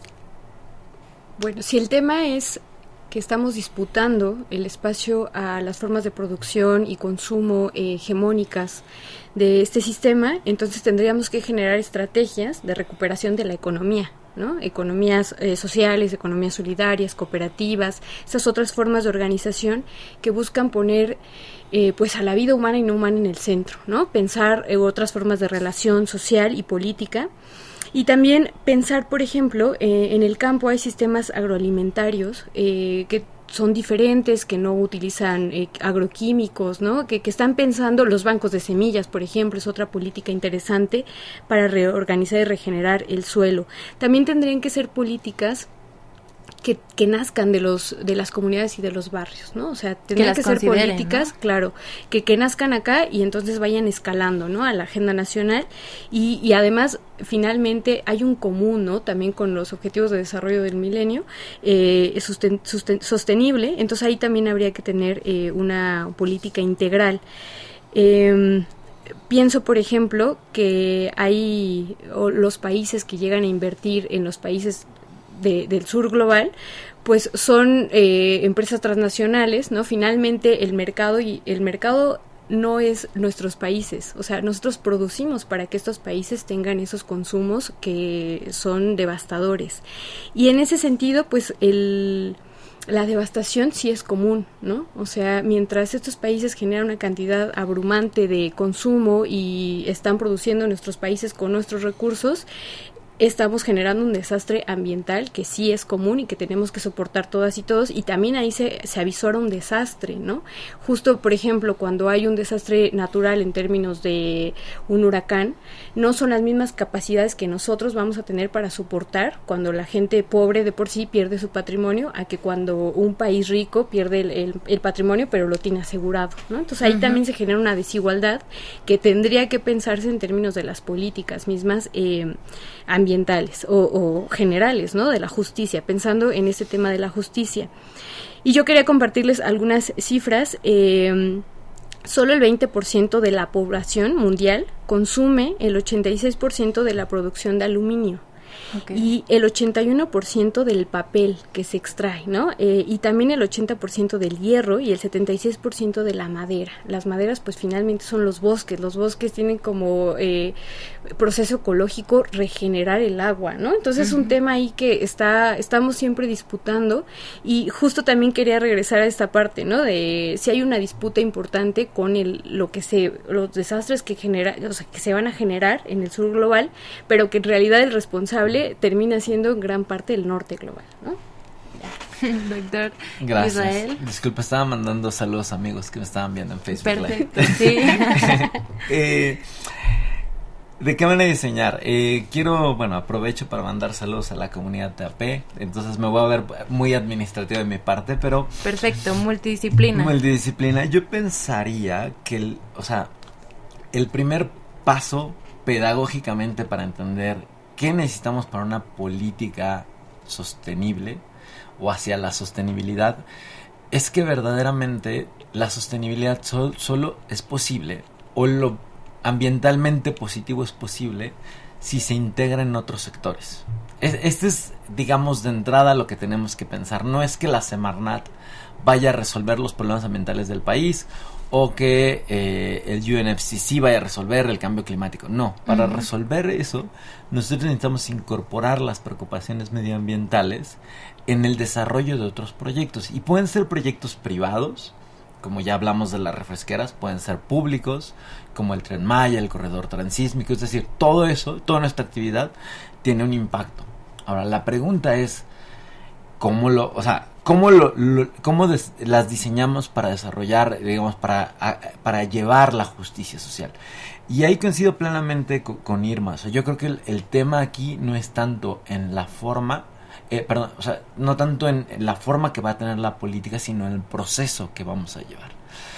si el tema es que estamos disputando el espacio a las formas de producción y consumo hegemónicas de este sistema, entonces tendríamos que generar estrategias de recuperación de la economía, ¿no? Economías sociales, economías solidarias, cooperativas, esas otras formas de organización que buscan poner a la vida humana y no humana en el centro, ¿no? Pensar otras formas de relación social y política. Y también pensar, por ejemplo, en el campo hay sistemas agroalimentarios que son diferentes, que no utilizan agroquímicos, ¿no? Que están pensando los bancos de semillas, por ejemplo, es otra política interesante para reorganizar y regenerar el suelo. También tendrían que ser políticas que nazcan de las comunidades y de los barrios, ¿no? O sea, tendrían que ser políticas, ¿no? Claro, que nazcan acá y entonces vayan escalando, ¿no? A la agenda nacional y además, finalmente, hay un común, ¿no? También con los objetivos de desarrollo del milenio sostenible, entonces ahí también habría que tener una política integral. Pienso, por ejemplo, que hay los países que llegan a invertir en los países del sur global, pues son empresas transnacionales, ¿no? Finalmente el mercado no es nuestros países, o sea, nosotros producimos para que estos países tengan esos consumos que son devastadores. Y en ese sentido, pues la devastación sí es común, ¿no? O sea, mientras estos países generan una cantidad abrumante de consumo y están produciendo en nuestros países con nuestros recursos, estamos generando un desastre ambiental que sí es común y que tenemos que soportar todas y todos, y también ahí se avisora un desastre, ¿no? Justo, por ejemplo, cuando hay un desastre natural en términos de un huracán, no son las mismas capacidades que nosotros vamos a tener para soportar cuando la gente pobre de por sí pierde su patrimonio, a que cuando un país rico pierde el patrimonio, pero lo tiene asegurado, ¿no? Entonces ahí también se genera una desigualdad que tendría que pensarse en términos de las políticas mismas ambientales o generales, ¿no? De la justicia, pensando en este tema de la justicia. Y yo quería compartirles algunas cifras. Solo el 20% de la población mundial consume el 86% de la producción de aluminio. Okay. Y el 81% del papel que se extrae, ¿no? Y también el 80% del hierro y el 76% de la madera. Las maderas, pues finalmente son los bosques. Los bosques tienen como proceso ecológico regenerar el agua, ¿no? Entonces es un tema ahí que estamos siempre disputando, y justo también quería regresar a esta parte, ¿no? De si hay una disputa importante con los desastres que se van a generar en el sur global, pero que en realidad el responsable termina siendo en gran parte el norte global, ¿no? Doctor Gracias. Israel. Disculpa, estaba mandando saludos a amigos que me estaban viendo en Facebook. Perfecto, sí. ¿De qué van a diseñar? Aprovecho para mandar saludos a la comunidad TAP, entonces me voy a ver muy administrativo de mi parte, pero... Perfecto, multidisciplina. Yo pensaría que el primer paso pedagógicamente para entender qué necesitamos para una política sostenible o hacia la sostenibilidad es que verdaderamente la sostenibilidad solo es posible, o lo ambientalmente positivo es posible, si se integra en otros sectores. Este es, digamos, de entrada lo que tenemos que pensar. No es que la Semarnat vaya a resolver los problemas ambientales del país, o que el UNFCCC vaya a resolver el cambio climático. No, para resolver eso, nosotros necesitamos incorporar las preocupaciones medioambientales en el desarrollo de otros proyectos. Y pueden ser proyectos privados, como ya hablamos de las refresqueras, pueden ser públicos, como el Tren Maya, el corredor transísmico. Es decir, todo eso, toda nuestra actividad tiene un impacto. Ahora, la pregunta es, ¿cómo las diseñamos para desarrollar, digamos, para llevar la justicia social? Y ahí coincido plenamente con Irma. O sea, yo creo que el tema aquí no es tanto en la forma, no tanto en la forma que va a tener la política, sino en el proceso que vamos a llevar.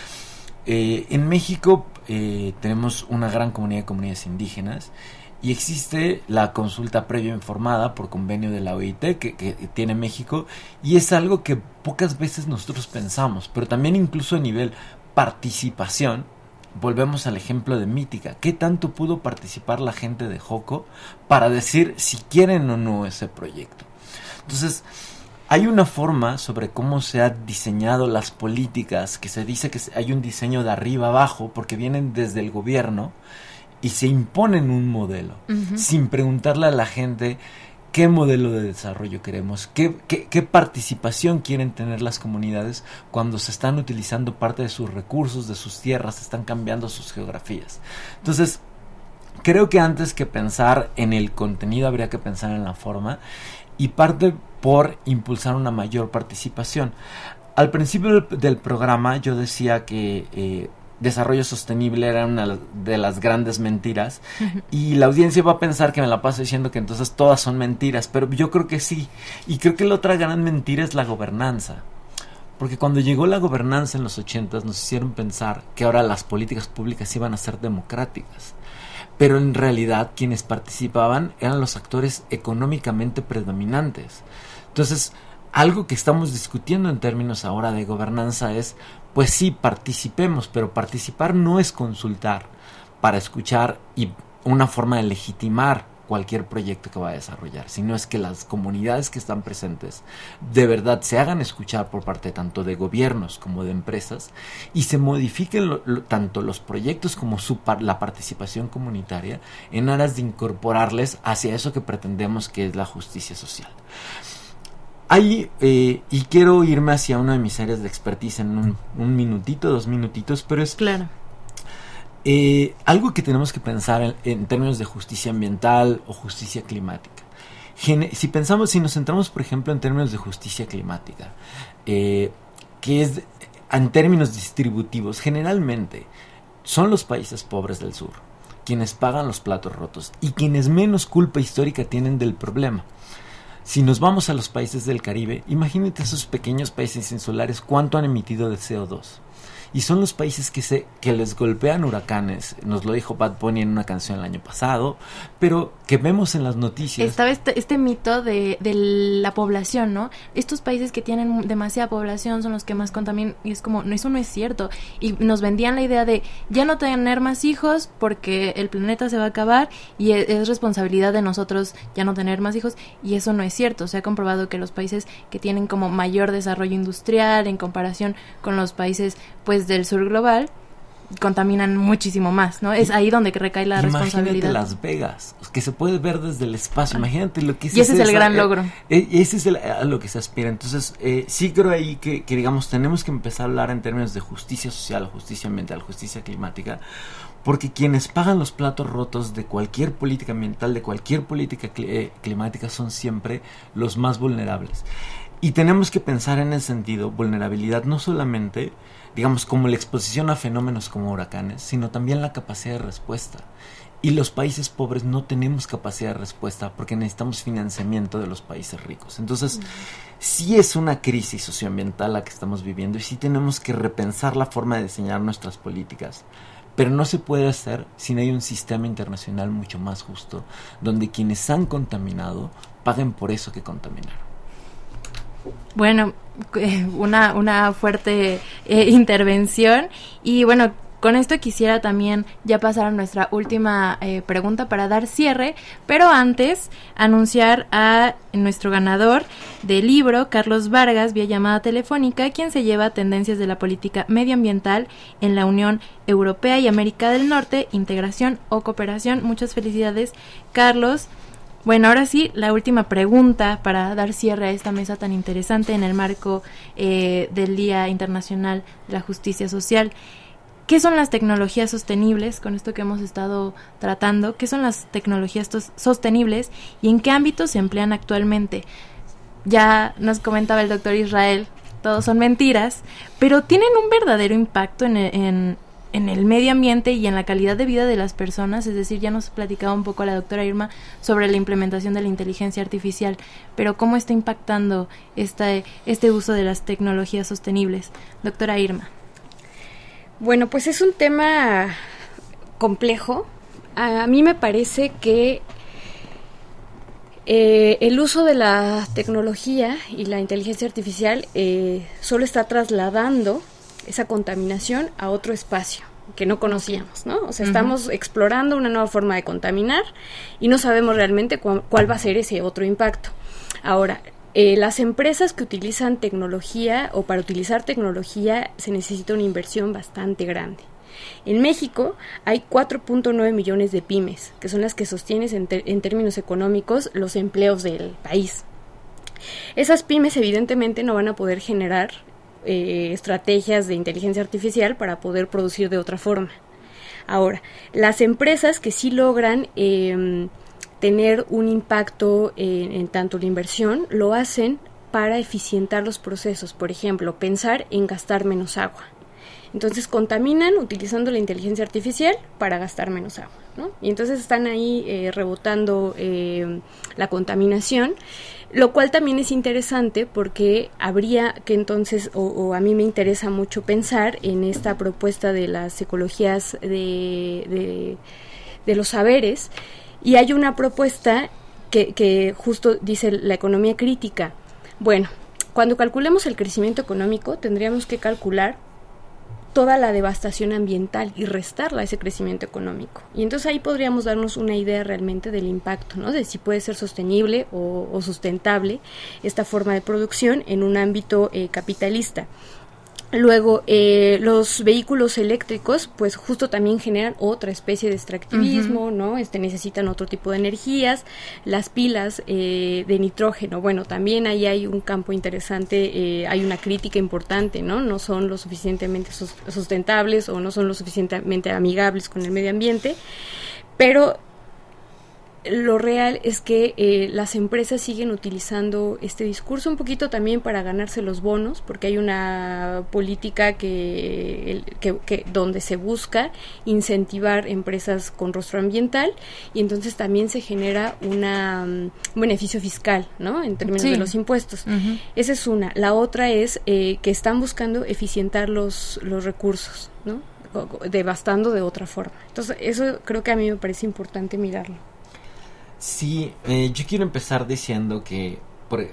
En México tenemos una gran comunidad de comunidades indígenas, y existe la consulta previa informada por convenio de la OIT que tiene México, y es algo que pocas veces nosotros pensamos, pero también incluso a nivel participación. Volvemos al ejemplo de Mítica. ¿Qué tanto pudo participar la gente de Joco para decir si quieren o no ese proyecto? Entonces, hay una forma sobre cómo se han diseñado las políticas, que se dice que hay un diseño de arriba abajo, porque vienen desde el gobierno y se imponen un modelo, sin preguntarle a la gente qué modelo de desarrollo queremos, qué participación quieren tener las comunidades cuando se están utilizando parte de sus recursos, de sus tierras, se están cambiando sus geografías. Entonces, creo que antes que pensar en el contenido habría que pensar en la forma, y parte por impulsar una mayor participación. Al principio del programa yo decía que desarrollo sostenible era una de las grandes mentiras, y la audiencia va a pensar que me la paso diciendo que entonces todas son mentiras, pero yo creo que sí. Y creo que la otra gran mentira es la gobernanza, porque cuando llegó la gobernanza en los 80s nos hicieron pensar que ahora las políticas públicas iban a ser democráticas, pero en realidad quienes participaban eran los actores económicamente predominantes. Entonces, algo que estamos discutiendo en términos ahora de gobernanza es, pues sí, participemos, pero participar no es consultar para escuchar y una forma de legitimar cualquier proyecto que va a desarrollar, sino es que las comunidades que están presentes de verdad se hagan escuchar por parte tanto de gobiernos como de empresas, y se modifiquen tanto los proyectos como la participación comunitaria en aras de incorporarles hacia eso que pretendemos, que es la justicia social. Ahí, y quiero irme hacia una de mis áreas de expertise en un minutito, 2 minutitos, pero es claro. Algo que tenemos que pensar en términos de justicia ambiental o justicia climática. Si nos centramos, por ejemplo, en términos de justicia climática, que es en términos distributivos, generalmente son los países pobres del sur quienes pagan los platos rotos y quienes menos culpa histórica tienen del problema. Si nos vamos a los países del Caribe, imagínate esos pequeños países insulares cuánto han emitido de CO2. Y son los países que les golpean huracanes. Nos lo dijo Bad Bunny en una canción el año pasado, pero que vemos en las noticias. Estaba este mito de la población, ¿no? Estos países que tienen demasiada población son los que más contaminan, y es como, no, eso no es cierto. Y nos vendían la idea de ya no tener más hijos porque el planeta se va a acabar y es responsabilidad de nosotros ya no tener más hijos, y eso no es cierto. Se ha comprobado que los países que tienen como mayor desarrollo industrial en comparación con los países pues del sur global contaminan muchísimo más, ¿no? Es ahí donde recae la responsabilidad. Imagínate Las Vegas, que se puede ver desde el espacio. Imagínate lo que es. Y ese es el gran logro. Ese es a lo que se aspira. Entonces, sí creo ahí que digamos, tenemos que empezar a hablar en términos de justicia social, justicia ambiental, justicia climática, porque quienes pagan los platos rotos de cualquier política ambiental, de cualquier política climática, son siempre los más vulnerables. Y tenemos que pensar en el sentido, vulnerabilidad, no solamente, digamos, como la exposición a fenómenos como huracanes, sino también la capacidad de respuesta. Y los países pobres no tenemos capacidad de respuesta porque necesitamos financiamiento de los países ricos. Entonces, sí es una crisis socioambiental la que estamos viviendo, y sí tenemos que repensar la forma de diseñar nuestras políticas. Pero no se puede hacer si no hay un sistema internacional mucho más justo, donde quienes han contaminado paguen por eso que contaminaron. Bueno, una fuerte intervención. Y bueno, con esto quisiera también ya pasar a nuestra última pregunta para dar cierre, pero antes anunciar a nuestro ganador del libro, Carlos Vargas, vía llamada telefónica, quien se lleva Tendencias de la Política Medioambiental en la Unión Europea y América del Norte, Integración o Cooperación. Muchas felicidades, Carlos. Bueno, ahora sí, la última pregunta para dar cierre a esta mesa tan interesante en el marco del Día Internacional de la Justicia Social. ¿Qué son las tecnologías sostenibles? Con esto que hemos estado tratando, ¿qué son las tecnologías sostenibles y en qué ámbitos se emplean actualmente? Ya nos comentaba el doctor Israel, todos son mentiras, pero tienen un verdadero impacto en el medio ambiente y en la calidad de vida de las personas. Es decir, ya nos platicaba un poco la doctora Irma sobre la implementación de la inteligencia artificial, pero ¿cómo está impactando este uso de las tecnologías sostenibles? Doctora Irma. Bueno, pues es un tema complejo. A mí me parece que el uso de la tecnología y la inteligencia artificial solo está trasladando esa contaminación a otro espacio que no conocíamos, ¿no? O sea, estamos explorando una nueva forma de contaminar y no sabemos realmente cuál va a ser ese otro impacto. Ahora, las empresas que utilizan tecnología o para utilizar tecnología se necesita una inversión bastante grande. En México hay 4.9 millones de pymes, que son las que sostienen en términos económicos los empleos del país. Esas pymes evidentemente no van a poder generar estrategias de inteligencia artificial para poder producir de otra forma. Ahora, las empresas que sí logran tener un impacto en tanto la inversión, lo hacen para eficientar los procesos. Por ejemplo, pensar en gastar menos agua. Entonces contaminan utilizando la inteligencia artificial para gastar menos agua, ¿no? Y entonces están ahí rebotando la contaminación, lo cual también es interesante porque habría que entonces, o a mí me interesa mucho pensar en esta propuesta de las ecologías de los saberes. Y hay una propuesta que justo dice la economía crítica. Bueno, cuando calculemos el crecimiento económico, tendríamos que calcular toda la devastación ambiental y restarla a ese crecimiento económico. Y entonces ahí podríamos darnos una idea realmente del impacto, ¿no? De si puede ser sostenible o sustentable esta forma de producción en un ámbito capitalista. Luego, los vehículos eléctricos, pues justo también generan otra especie de extractivismo, ¿no? Necesitan otro tipo de energías. Las pilas de nitrógeno, bueno, también ahí hay un campo interesante, hay una crítica importante, ¿no? No son lo suficientemente sustentables o no son lo suficientemente amigables con el medio ambiente, pero lo real es que las empresas siguen utilizando este discurso un poquito también para ganarse los bonos, porque hay una política que donde se busca incentivar empresas con rostro ambiental y entonces también se genera un beneficio fiscal, ¿no? En términos de los impuestos. Esa es una. La otra es que están buscando eficientar los recursos, ¿no? Devastando de otra forma. Entonces, eso creo que a mí me parece importante mirarlo. Sí, yo quiero empezar diciendo que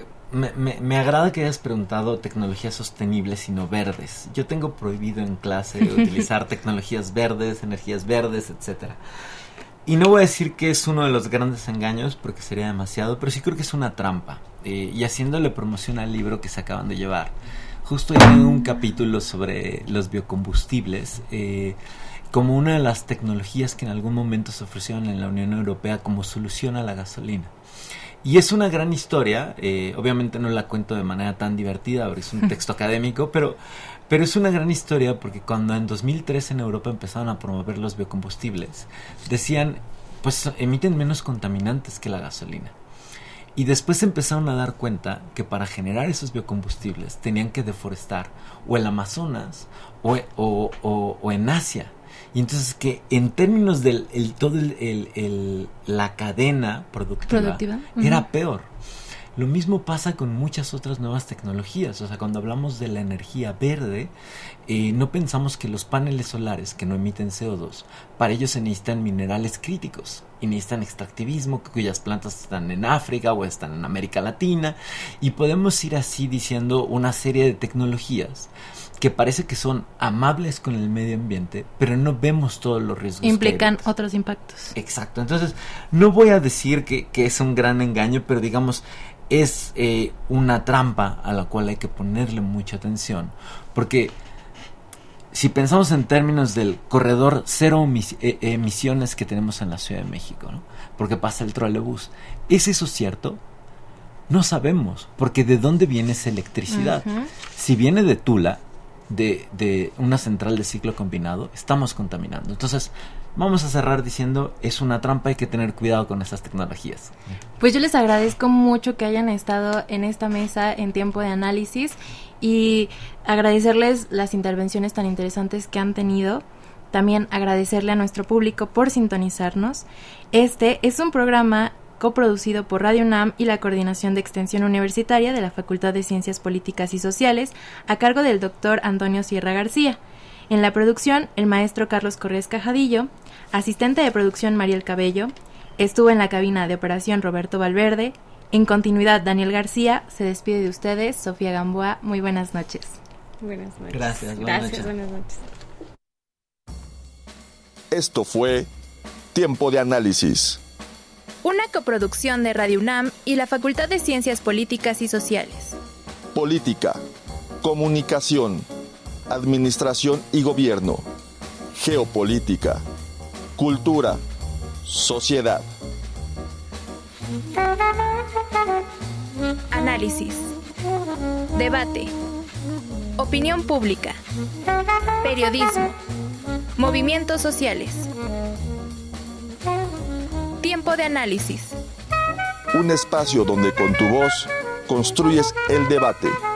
me agrada que hayas preguntado tecnologías sostenibles y no verdes. Yo tengo prohibido en clase utilizar tecnologías verdes, energías verdes, etcétera. Y no voy a decir que es uno de los grandes engaños porque sería demasiado, pero sí creo que es una trampa. Y haciéndole promoción al libro que se acaban de llevar, justo hay un capítulo sobre los biocombustibles, como una de las tecnologías que en algún momento se ofrecieron en la Unión Europea como solución a la gasolina. Y es una gran historia, obviamente no la cuento de manera tan divertida, porque es un texto académico, pero es una gran historia porque cuando en 2003 en Europa empezaron a promover los biocombustibles, decían, pues emiten menos contaminantes que la gasolina. Y después empezaron a dar cuenta que para generar esos biocombustibles tenían que deforestar o el Amazonas o en Asia. Y entonces que en términos de la cadena productiva era peor. Lo mismo pasa con muchas otras nuevas tecnologías. O sea, cuando hablamos de la energía verde, no pensamos que los paneles solares que no emiten CO2, para ellos se necesitan minerales críticos y necesitan extractivismo, cuyas plantas están en África o están en América Latina, y podemos ir así diciendo una serie de tecnologías que parece que son amables con el medio ambiente, pero no vemos todos los riesgos. Implican otros impactos. Exacto. Entonces, no voy a decir que es un gran engaño, pero digamos, es una trampa a la cual hay que ponerle mucha atención. Porque si pensamos en términos del corredor cero emisiones que tenemos en la Ciudad de México, ¿no? Porque pasa el trolebús, ¿es eso cierto? No sabemos, porque ¿de dónde viene esa electricidad? Uh-huh. Si viene de Tula, de una central de ciclo combinado, estamos contaminando. Entonces, vamos a cerrar diciendo, es una trampa, hay que tener cuidado con estas tecnologías. Pues yo les agradezco mucho que hayan estado en esta mesa en Tiempo de Análisis y agradecerles las intervenciones tan interesantes que han tenido. También agradecerle a nuestro público por sintonizarnos. Este es un programa coproducido por Radio UNAM y la Coordinación de Extensión Universitaria de la Facultad de Ciencias Políticas y Sociales, a cargo del doctor Antonio Sierra García. En la producción, el maestro Carlos Corrés Cajadillo, asistente de producción Mariel Cabello, estuvo en la cabina de operación Roberto Valverde. En continuidad, Daniel García. Se despide de ustedes, Sofía Gamboa. Muy buenas noches. Buenas noches. Gracias, buenas noches. Esto fue Tiempo de Análisis. Una coproducción de Radio UNAM y la Facultad de Ciencias Políticas y Sociales. Política, comunicación, administración y gobierno, geopolítica, cultura, sociedad. Análisis, debate, opinión pública, periodismo, movimientos sociales. Tiempo de Análisis. Un espacio donde con tu voz construyes el debate.